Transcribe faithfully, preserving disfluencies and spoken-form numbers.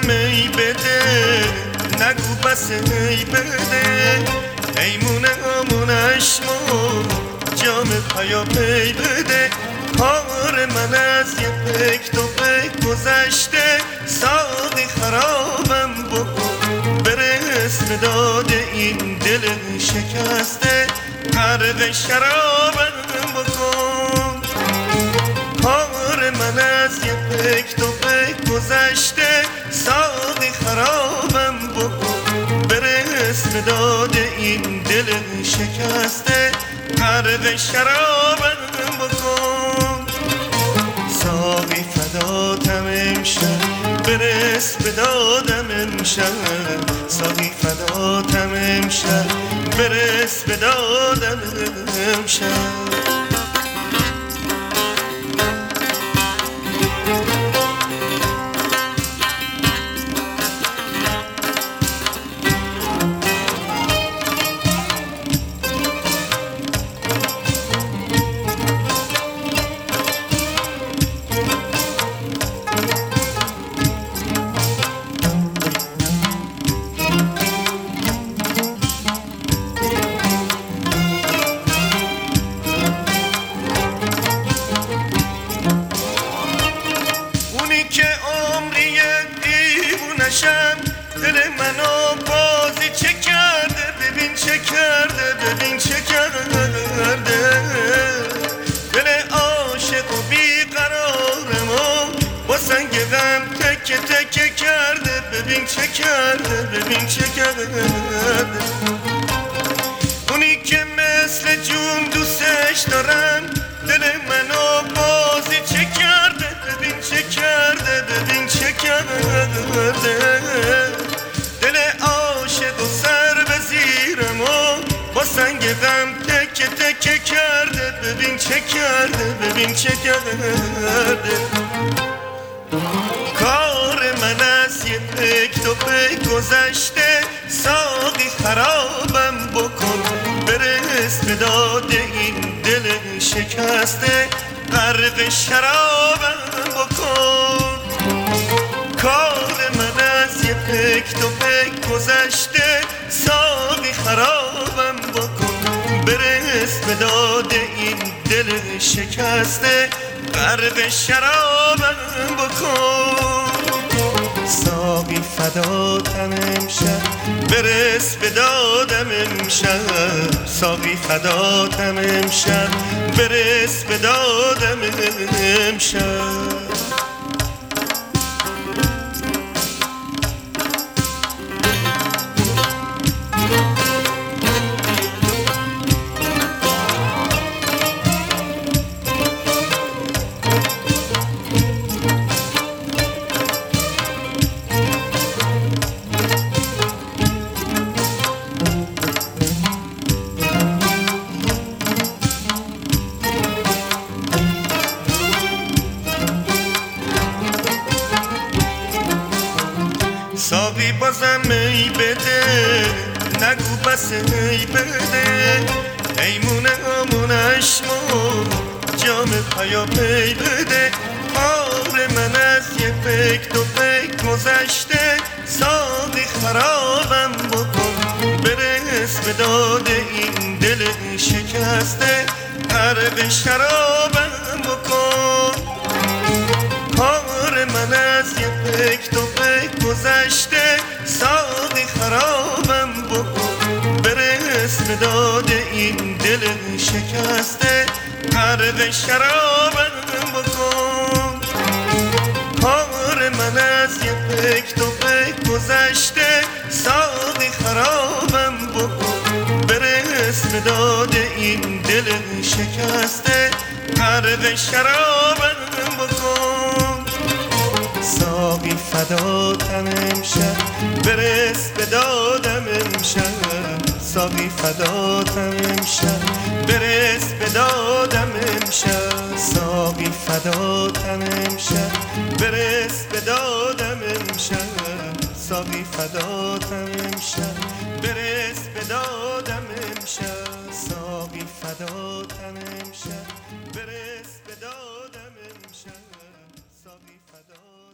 می بده، نگو بس ای بده، ایمونه آمونش ما جام پیا پی بده. کار من از یه پک تو پک گذشته، ساقی خرابم بکن برس به داد این دل شکسته، غرق شرابم بکن. کار من از یه پک تو پک گذشته، ساقی خرابم بکن برس به داد این دل شکسته، غرق شرابم بکن. ساقی فداتم امشب برس به دادم امشب، ساقی فداتم امشب برس به دادم امشب. دل منو بازی چه کرده، ببین چه کرده، ببین چه کرده. دل عاشق و بیقرارمو با سنگ غم تکه تکه کرده، ببین چه کرده، ببین چه کرده. اونی که مثل جون دوستش دارم، دل منو بازی چه کرده، ببین چه کرده، ببین چه کرده. دل عاشق و سر به زیرمو با سنگ غم تکه تکه کرده، ببین چه کرده، ببین چه کرده. کار من از یه پک تو پک گذشته، ساقی خرابم بکن برس به داد این دل شکسته، غرق شرابم بکن. کار من از یه پک تو پک گذشته، ساقی خرابم بکن برس به داد این دل شکسته، غرق شرابم بکن. ساقی فداتم امشب برس به دادم امشب، ساقی فداتم امشب برس به دادم امشب. ساقی بازم می بده، نگو بس ای بده، ایمونه آمونش ما جام پیا پی بده. کار من از یه پک تو پک گذشته، ساقی خرابم بکن برس به داد این دل شکسته، غرق شرابم بکن. کار من از یه پک تو پک گذشته، ساقی خرابم بکن برس به داد این دل شکسته، غرق شرابم بکن. کار من از یه پک تو پک گذشته، ساقی خرابم بکن برس به داد این دل شکسته، غرق شرابم بکن. ساقی فداتم امشب برس به دادم امشب، ساقی فداتم امشب برس به دادم امشب، ساقی فداتم امشب برس به دادم امشب، ساقی فداتم امشب برس به دادم امشب، ساقی فداتم امشب برس به دادم امشب، ساقی فداتم.